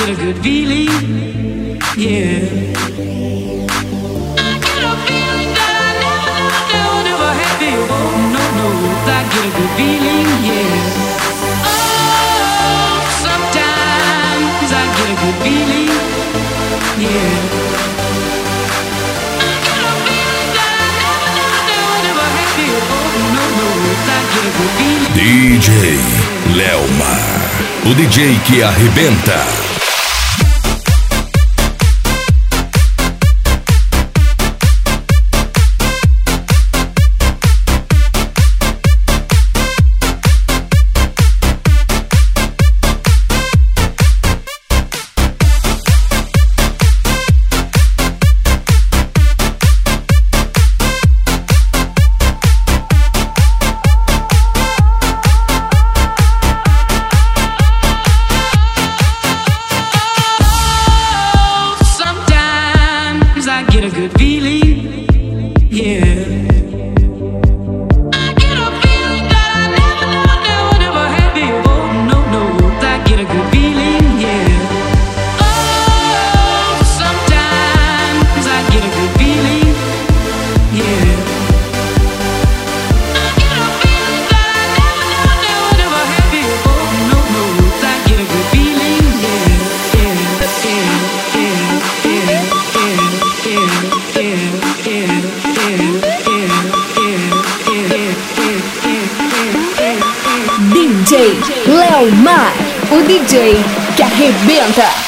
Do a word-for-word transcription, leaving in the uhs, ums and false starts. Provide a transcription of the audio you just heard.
get a good feeling, yeah. I get a feeling that I never, never, never had before. No, no, I get a good feeling, yeah. Oh, sometimes I get a good feeling, yeah. I get a feeling that I never, never, never had before. No, no, I get a good feeling. D J Léomar, o D J que arrebenta. Get a good feeling, yeah. I get a feeling that I never, never, never, never had before. No, no, I get a good feeling, yeah. Oh, sometimes I get a good feeling, yeah. I get a feeling that I never, never, never, never had before. No, no, I get a good feeling, yeah, yeah, yeah, yeah, yeah, yeah. D J Léomar, o D J que arrebenta.